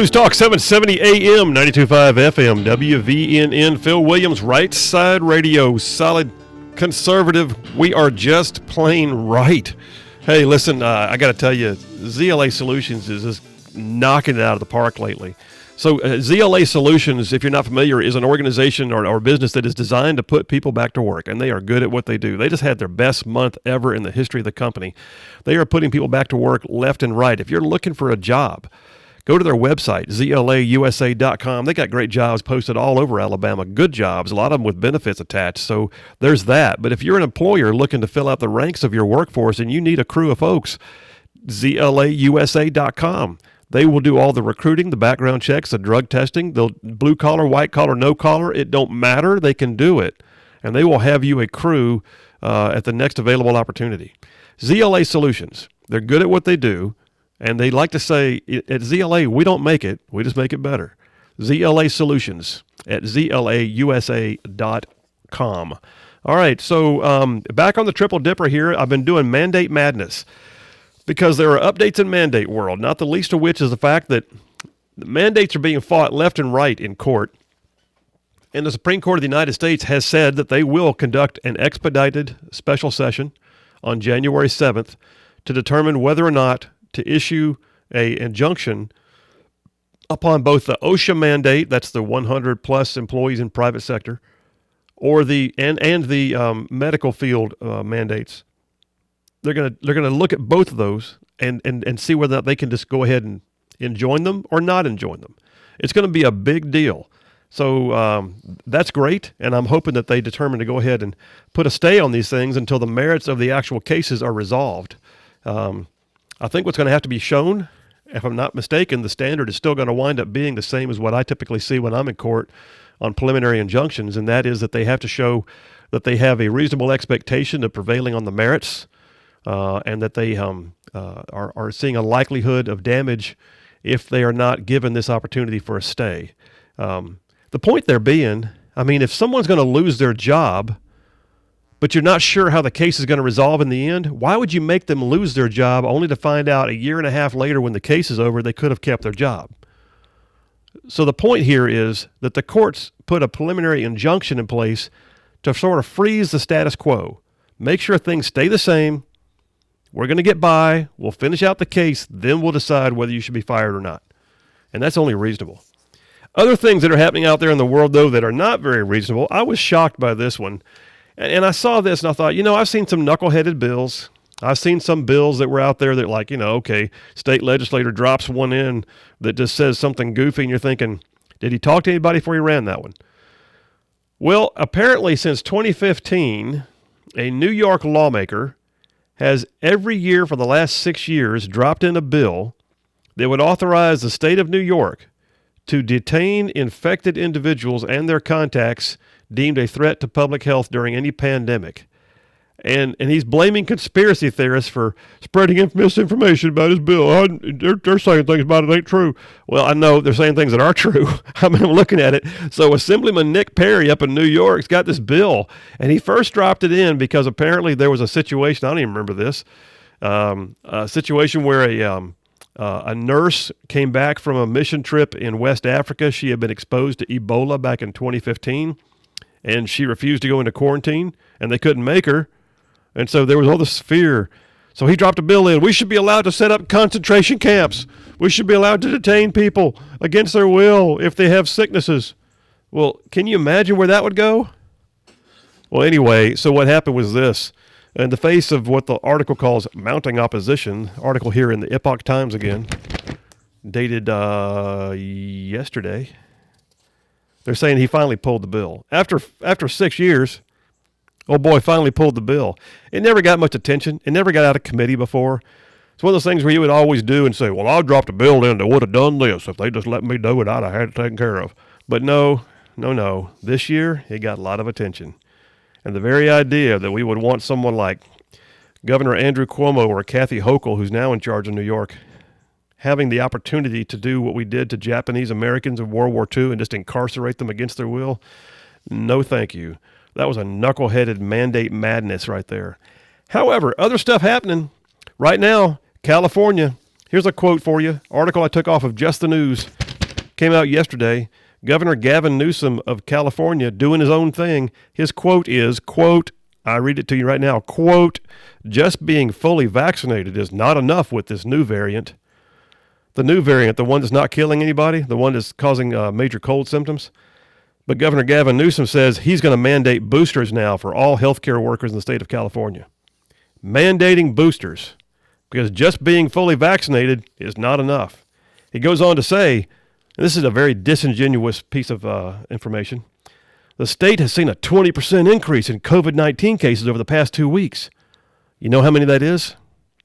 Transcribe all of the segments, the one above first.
News Talk 770 AM, 92.5 FM, WVNN. Phil Williams, Right Side Radio, solid conservative. We are just plain right. Hey, listen, I got to tell you, ZLA Solutions is just knocking it out of the park lately. So ZLA Solutions, if you're not familiar, is an organization or business that is designed to put people back to work, and they are good at what they do. They just had their best month ever in the history of the company. They are putting people back to work left and right. If you're looking for a job, go to their website, zlausa.com. They got great jobs posted all over Alabama, good jobs, a lot of them with benefits attached. So there's that. But if you're an employer looking to fill out the ranks of your workforce and you need a crew of folks, zlausa.com. They will do all the recruiting, the background checks, the drug testing, the blue collar, white collar, no collar. It don't matter. They can do it. And they will have you a crew at the next available opportunity. ZLA Solutions, they're good at what they do. And they like to say, at ZLA, we don't make it, we just make it better. ZLA Solutions at zlausa.com. All right, so back on the Triple Dipper here, I've been doing Mandate Madness because there are updates in mandate world, not the least of which is the fact that the mandates are being fought left and right in court. And the Supreme Court of the United States has said that they will conduct an expedited special session on January 7th to determine whether or not to issue an injunction upon both the OSHA mandate, that's the 100 plus employees in private sector, or the medical field mandates. They're gonna look at both of those and see whether or not they can just go ahead and enjoin them or not enjoin them. It's going to be a big deal. So that's great, and I'm hoping that they determine to go ahead and put a stay on these things until the merits of the actual cases are resolved. I think what's going to have to be shown, if I'm not mistaken, the standard is still going to wind up being the same as what I typically see when I'm in court on preliminary injunctions, and that is that they have to show that they have a reasonable expectation of prevailing on the merits, and that they are seeing a likelihood of damage if they are not given this opportunity for a stay. The point there being, I mean, if someone's going to lose their job, but you're not sure how the case is going to resolve in the end, why would you make them lose their job only to find out a year and a half later when the case is over they could have kept their job? So the point here is that the courts put a preliminary injunction in place to sort of freeze the status quo, make sure things stay the same. We're going to get by, we'll finish out the case, then we'll decide whether you should be fired or not. And that's only reasonable. Other things that are happening out there in the world, though, that are not very reasonable, I was shocked by this one. And I saw this and I thought, I've seen some knuckleheaded bills. I've seen some bills that were out there that okay, state legislator drops one in that just says something goofy and you're thinking, did he talk to anybody before he ran that one? Well, apparently since 2015, a New York lawmaker has every year for the last 6 years dropped in a bill that would authorize the state of New York to detain infected individuals and their contacts deemed a threat to public health during any pandemic. And he's blaming conspiracy theorists for spreading misinformation about his bill. They're saying things about it ain't true. Well, I know they're saying things that are true. I mean, I'm looking at it. So Assemblyman Nick Perry up in New York's got this bill, and he first dropped it in because apparently there was a situation, I don't even remember this, a situation where a nurse came back from a mission trip in West Africa. She had been exposed to Ebola back in 2015. And she refused to go into quarantine, and they couldn't make her. And so there was all this fear. So he dropped a bill in. We should be allowed to set up concentration camps. We should be allowed to detain people against their will if they have sicknesses. Well, can you imagine where that would go? Well, anyway, so what happened was this. In the face of what the article calls mounting opposition, article here in the Epoch Times again, dated yesterday, they're saying he finally pulled the bill. After 6 years, old boy finally pulled the bill. It never got much attention. It never got out of committee before. It's one of those things where you would always do and say, well, I dropped a bill in that would have done this. If they just let me do it, I'd have had it taken care of. But no. This year, it got a lot of attention. And the very idea that we would want someone like Governor Andrew Cuomo or Kathy Hochul, who's now in charge of New York, having the opportunity to do what we did to Japanese Americans in World War II and just incarcerate them against their will, no thank you. That was a knuckleheaded mandate madness right there. However, other stuff happening right now, California. Here's a quote for you, article I took off of Just the News. came out yesterday. Governor Gavin Newsom of California doing his own thing. His quote is, quote, I read it to you right now, quote, just being fully vaccinated is not enough with this new variant. The new variant, the one that's not killing anybody, the one that's causing major cold symptoms. But Governor Gavin Newsom says he's going to mandate boosters now for all healthcare workers in the state of California. Mandating boosters, because just being fully vaccinated is not enough. He goes on to say, and this is a very disingenuous piece of information, the state has seen a 20% increase in COVID-19 cases over the past 2 weeks. You know how many that is?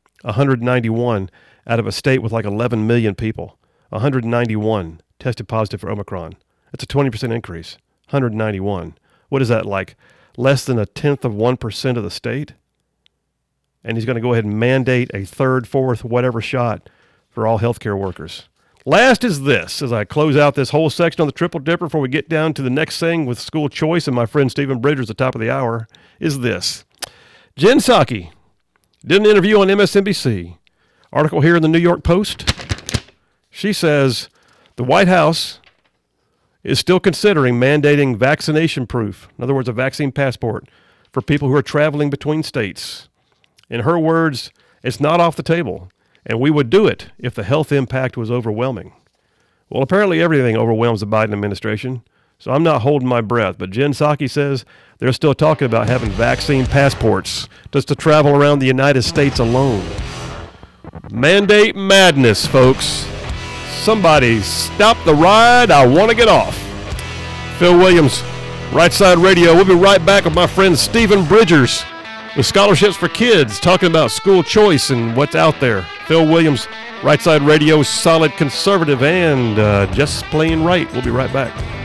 191 out of a state with like 11 million people. 191 tested positive for Omicron. That's a 20% increase. 191. What is that, like less than 0.1% of the state? And he's going to go ahead and mandate a third, fourth, whatever shot for all healthcare workers. Last is this, as I close out this whole section on the Triple Dipper before we get down to the next thing with school choice and my friend Stephen Bridgers at the top of the hour, is this. Jen Psaki did an interview on MSNBC. Article here in the New York Post. She says the White House is still considering mandating vaccination proof, in other words, a vaccine passport, for people who are traveling between states. In her words, it's not off the table. And we would do it if the health impact was overwhelming. Well, apparently everything overwhelms the Biden administration, so I'm not holding my breath. But Jen Psaki says they're still talking about having vaccine passports just to travel around the United States alone. Mandate madness, folks. Somebody stop the ride. I want to get off. Phil Williams, Right Side Radio. We'll be right back with my friend Stephen Bridgers with Scholarships for Kids, talking about school choice and what's out there. Phil Williams, Right Side Radio, solid conservative and just plain right. We'll be right back.